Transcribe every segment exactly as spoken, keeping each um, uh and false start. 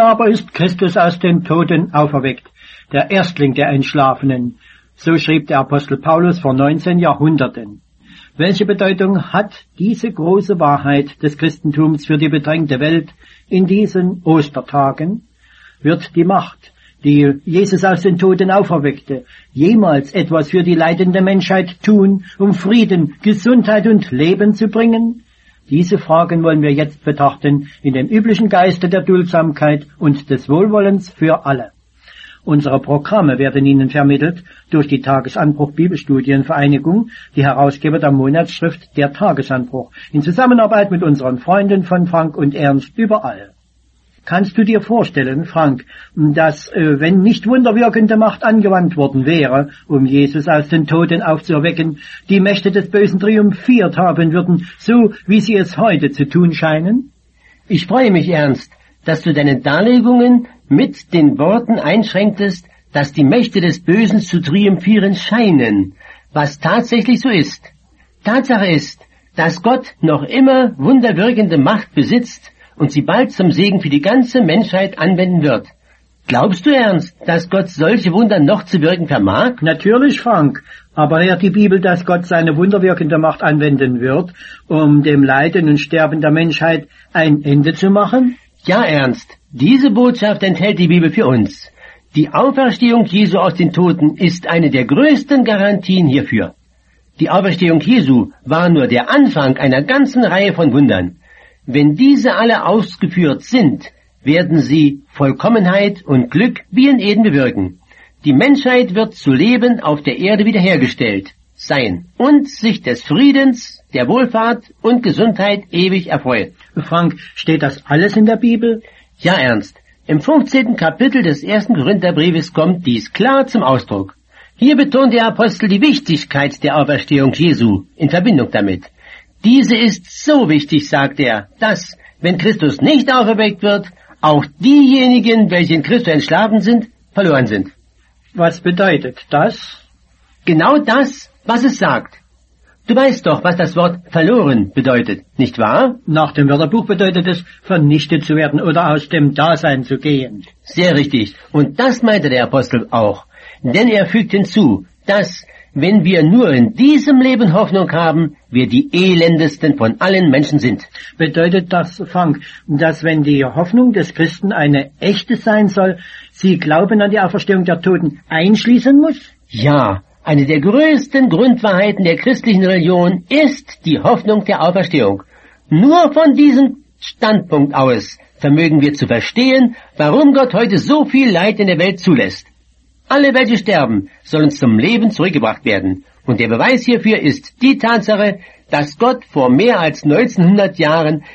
aber ist Christus aus den Toten auferweckt, der Erstling der Entschlafenen. So schrieb der Apostel Paulus vor neunzehn Jahrhunderten. Welche Bedeutung hat diese große Wahrheit des Christentums für die bedrängte Welt in diesen Ostertagen? Wird die Macht, die Jesus aus den Toten auferweckte, jemals etwas für die leidende Menschheit tun, um Frieden, Gesundheit und Leben zu bringen? Diese Fragen wollen wir jetzt betrachten in dem üblichen Geiste der Duldsamkeit und des Wohlwollens für alle. Unsere Programme werden Ihnen vermittelt durch die Tagesanbruch Bibelstudienvereinigung, die Herausgeber der Monatsschrift Der Tagesanbruch, in Zusammenarbeit mit unseren Freunden von Frank und Ernst überall. Kannst du dir vorstellen, Frank, dass, äh, wenn nicht wunderwirkende Macht angewandt worden wäre, um Jesus aus den Toten aufzuerwecken, die Mächte des Bösen triumphiert haben würden, so wie sie es heute zu tun scheinen? Ich freue mich, Ernst, dass du deine Darlegungen mit den Worten einschränktest, dass die Mächte des Bösen zu triumphieren scheinen, was tatsächlich so ist. Tatsache ist, dass Gott noch immer wunderwirkende Macht besitzt und sie bald zum Segen für die ganze Menschheit anwenden wird. Glaubst du ernst, dass Gott solche Wunder noch zu wirken vermag? Natürlich, Frank, aber lehrt die Bibel, dass Gott seine wunderwirkende Macht anwenden wird, um dem Leiden und Sterben der Menschheit ein Ende zu machen? Ja, Ernst, diese Botschaft enthält die Bibel für uns. Die Auferstehung Jesu aus den Toten ist eine der größten Garantien hierfür. Die Auferstehung Jesu war nur der Anfang einer ganzen Reihe von Wundern. Wenn diese alle ausgeführt sind, werden sie Vollkommenheit und Glück wie in Eden bewirken. Die Menschheit wird zu Leben auf der Erde wiederhergestellt sein und sich des Friedens, der Wohlfahrt und Gesundheit ewig erfreuen. Frank, steht das alles in der Bibel? Ja, Ernst. Im fünfzehnten Kapitel des ersten Korintherbriefes kommt dies klar zum Ausdruck. Hier betont der Apostel die Wichtigkeit der Auferstehung Jesu in Verbindung damit. Diese ist so wichtig, sagt er, dass, wenn Christus nicht auferweckt wird, auch diejenigen, welche in Christus entschlafen sind, verloren sind. Was bedeutet das? Genau das, was es sagt. Du weißt doch, was das Wort verloren bedeutet, nicht wahr? Nach dem Wörterbuch bedeutet es, vernichtet zu werden oder aus dem Dasein zu gehen. Sehr richtig. Und das meinte der Apostel auch. Denn er fügt hinzu, dass, wenn wir nur in diesem Leben Hoffnung haben, wir die elendesten von allen Menschen sind. Bedeutet das, Frank, dass wenn die Hoffnung des Christen eine echte sein soll, sie Glauben an die Auferstehung der Toten einschließen muss? Ja, eine der größten Grundwahrheiten der christlichen Religion ist die Hoffnung der Auferstehung. Nur von diesem Standpunkt aus vermögen wir zu verstehen, warum Gott heute so viel Leid in der Welt zulässt. Alle, welche sterben, sollen zum Leben zurückgebracht werden. Und der Beweis hierfür ist die Tatsache, dass Gott vor mehr als neunzehnhundert Jahren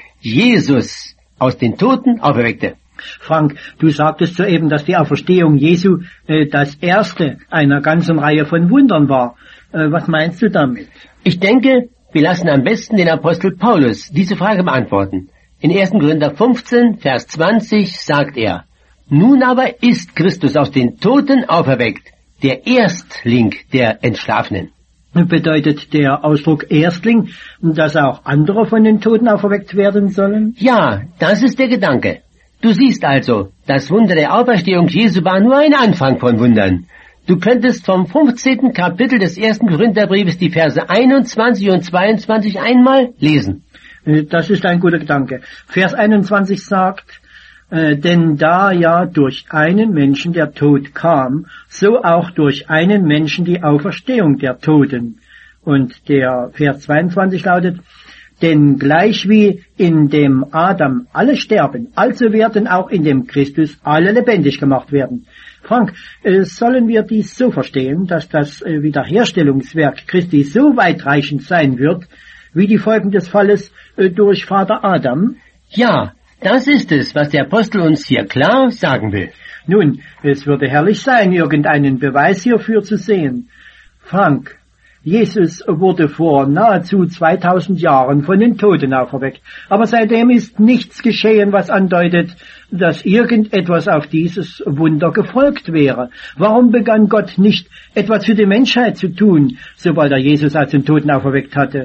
Jesus aus den Toten auferweckte. Frank, du sagtest soeben, dass die Auferstehung Jesu äh, das erste einer ganzen Reihe von Wundern war. Äh, was meinst du damit? Ich denke, wir lassen am besten den Apostel Paulus diese Frage beantworten. In ersten Korinther fünfzehn, Vers zwanzig sagt er, nun aber ist Christus aus den Toten auferweckt, der Erstling der Entschlafenen. Bedeutet der Ausdruck Erstling, dass auch andere von den Toten auferweckt werden sollen? Ja, das ist der Gedanke. Du siehst also, das Wunder der Auferstehung Jesu war nur ein Anfang von Wundern. Du könntest vom fünfzehnten Kapitel des ersten Korintherbriefes die Verse einundzwanzig und zweiundzwanzig einmal lesen. Das ist ein guter Gedanke. Vers einundzwanzig sagt, äh, denn da ja durch einen Menschen der Tod kam, so auch durch einen Menschen die Auferstehung der Toten. Und der Vers zweiundzwanzig lautet, denn gleich wie in dem Adam alle sterben, also werden auch in dem Christus alle lebendig gemacht werden. Frank, äh, sollen wir dies so verstehen, dass das äh, Wiederherstellungswerk Christi so weitreichend sein wird, wie die Folgen des Falles äh, durch Vater Adam? Ja, das ist es, was der Apostel uns hier klar sagen will. Nun, es würde herrlich sein, irgendeinen Beweis hierfür zu sehen. Frank, Jesus wurde vor nahezu zweitausend Jahren von den Toten auferweckt, aber seitdem ist nichts geschehen, was andeutet, dass irgendetwas auf dieses Wunder gefolgt wäre. Warum begann Gott nicht etwas für die Menschheit zu tun, sobald er Jesus aus den Toten auferweckt hatte?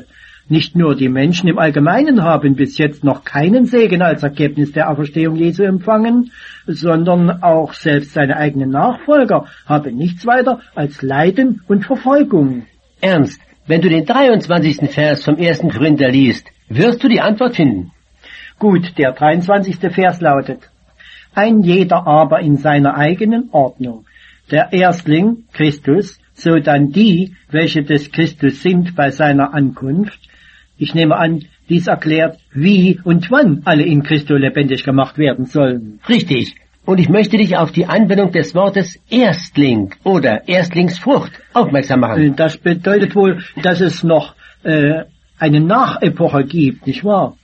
Nicht nur die Menschen im Allgemeinen haben bis jetzt noch keinen Segen als Ergebnis der Auferstehung Jesu empfangen, sondern auch selbst seine eigenen Nachfolger haben nichts weiter als Leiden und Verfolgung. Ernst, wenn du den dreiundzwanzigsten Vers vom ersten Korinther liest, wirst du die Antwort finden. Gut, der dreiundzwanzigste Vers lautet: Ein jeder aber in seiner eigenen Ordnung, der Erstling Christus, so dann die, welche des Christus sind bei seiner Ankunft. Ich nehme an, dies erklärt, wie und wann alle in Christo lebendig gemacht werden sollen. Richtig. Und ich möchte dich auf die Anwendung des Wortes Erstling oder Erstlingsfrucht aufmerksam machen. Das bedeutet wohl, dass es noch äh, eine Nachepoche gibt, nicht wahr?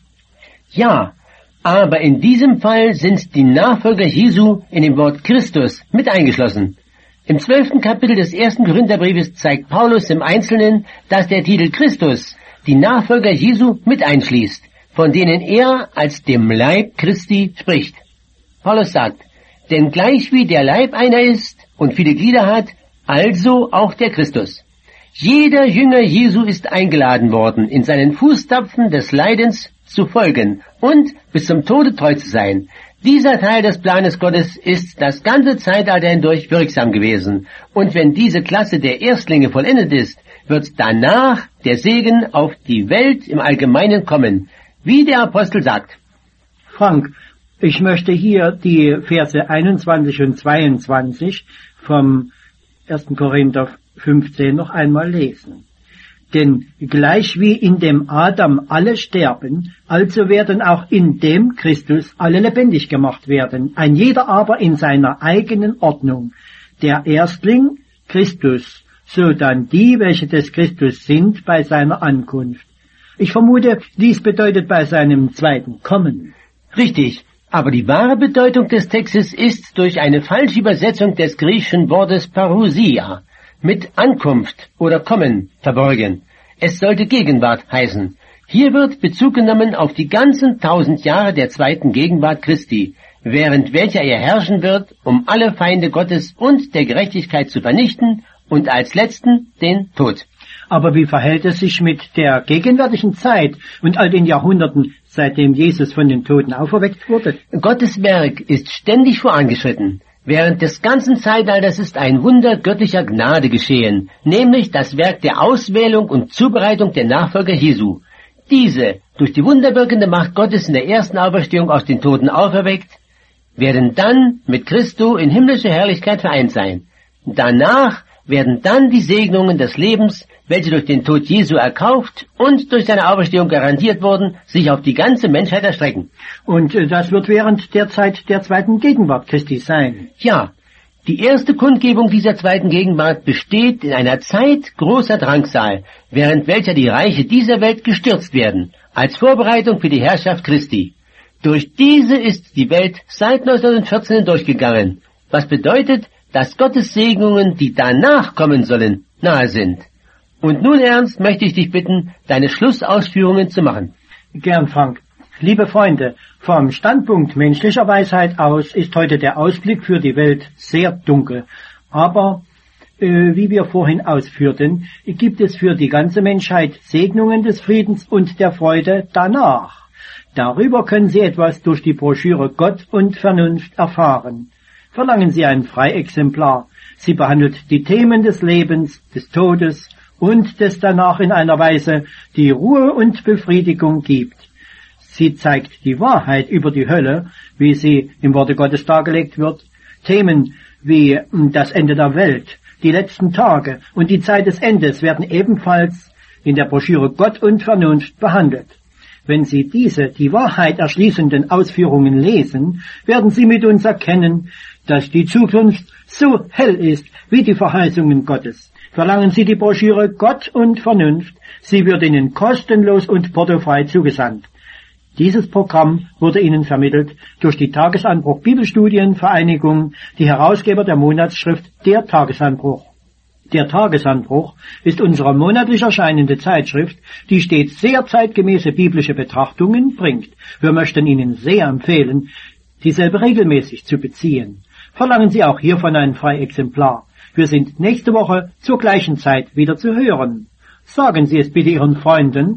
Ja, aber in diesem Fall sind die Nachfolger Jesu in dem Wort Christus mit eingeschlossen. Im zwölften Kapitel des ersten Korintherbriefes zeigt Paulus im Einzelnen, dass der Titel Christus die Nachfolger Jesu mit einschließt, von denen er als dem Leib Christi spricht. Paulus sagt: Denn gleich wie der Leib einer ist und viele Glieder hat, also auch der Christus. Jeder Jünger Jesu ist eingeladen worden, in seinen Fußstapfen des Leidens zu folgen und bis zum Tode treu zu sein. Dieser Teil des Planes Gottes ist das ganze Zeitalter hindurch wirksam gewesen. Und wenn diese Klasse der Erstlinge vollendet ist, wird danach der Segen auf die Welt im Allgemeinen kommen, wie der Apostel sagt. Frank, ich möchte hier die Verse einundzwanzig und zweiundzwanzig vom ersten Korinther fünfzehn noch einmal lesen. Denn gleich wie in dem Adam alle sterben, also werden auch in dem Christus alle lebendig gemacht werden, ein jeder aber in seiner eigenen Ordnung. Der Erstling Christus, so dann die, welche des Christus sind, bei seiner Ankunft. Ich vermute, dies bedeutet bei seinem zweiten Kommen. Richtig, aber die wahre Bedeutung des Textes ist durch eine falsche Übersetzung des griechischen Wortes Parousia mit Ankunft oder Kommen verborgen. Es sollte Gegenwart heißen. Hier wird Bezug genommen auf die ganzen tausend Jahre der zweiten Gegenwart Christi, während welcher er herrschen wird, um alle Feinde Gottes und der Gerechtigkeit zu vernichten und als letzten den Tod. Aber wie verhält es sich mit der gegenwärtigen Zeit und all den Jahrhunderten, seitdem Jesus von den Toten auferweckt wurde? Gottes Werk ist ständig vorangeschritten. Während des ganzen Zeitalters ist ein Wunder göttlicher Gnade geschehen, nämlich das Werk der Auswählung und Zubereitung der Nachfolger Jesu. Diese, durch die wunderwirkende Macht Gottes in der ersten Auferstehung aus den Toten auferweckt, werden dann mit Christo in himmlischer Herrlichkeit vereint sein. Danach werden dann die Segnungen des Lebens, welche durch den Tod Jesu erkauft und durch seine Auferstehung garantiert wurden, sich auf die ganze Menschheit erstrecken. Und äh, das wird während der Zeit der zweiten Gegenwart Christi sein. Ja, die erste Kundgebung dieser zweiten Gegenwart besteht in einer Zeit großer Drangsal, während welcher die Reiche dieser Welt gestürzt werden, als Vorbereitung für die Herrschaft Christi. Durch diese ist die Welt seit neunzehnhundertvierzehn hindurchgegangen, was bedeutet, dass Gottes Segnungen, die danach kommen sollen, nahe sind. Und nun, Ernst, möchte ich dich bitten, deine Schlussausführungen zu machen. Gern, Frank. Liebe Freunde, vom Standpunkt menschlicher Weisheit aus ist heute der Ausblick für die Welt sehr dunkel. Aber, äh, wie wir vorhin ausführten, gibt es für die ganze Menschheit Segnungen des Friedens und der Freude danach. Darüber können Sie etwas durch die Broschüre Gott und Vernunft erfahren. Verlangen Sie ein Freiexemplar. Sie behandelt die Themen des Lebens, des Todes und des danach in einer Weise, die Ruhe und Befriedigung gibt. Sie zeigt die Wahrheit über die Hölle, wie sie im Worte Gottes dargelegt wird. Themen wie das Ende der Welt, die letzten Tage und die Zeit des Endes werden ebenfalls in der Broschüre Gott und Vernunft behandelt. Wenn Sie diese, die Wahrheit erschließenden Ausführungen lesen, werden Sie mit uns erkennen, dass die Zukunft so hell ist wie die Verheißungen Gottes. Verlangen Sie die Broschüre Gott und Vernunft, sie wird Ihnen kostenlos und portofrei zugesandt. Dieses Programm wurde Ihnen vermittelt durch die Tagesanbruch Bibelstudienvereinigung, die Herausgeber der Monatsschrift Der Tagesanbruch. Der Tagesanbruch ist unsere monatlich erscheinende Zeitschrift, die stets sehr zeitgemäße biblische Betrachtungen bringt. Wir möchten Ihnen sehr empfehlen, dieselbe regelmäßig zu beziehen. Verlangen Sie auch hiervon ein Freiexemplar. Wir sind nächste Woche zur gleichen Zeit wieder zu hören. Sagen Sie es bitte Ihren Freunden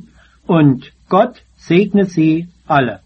und Gott segne Sie alle.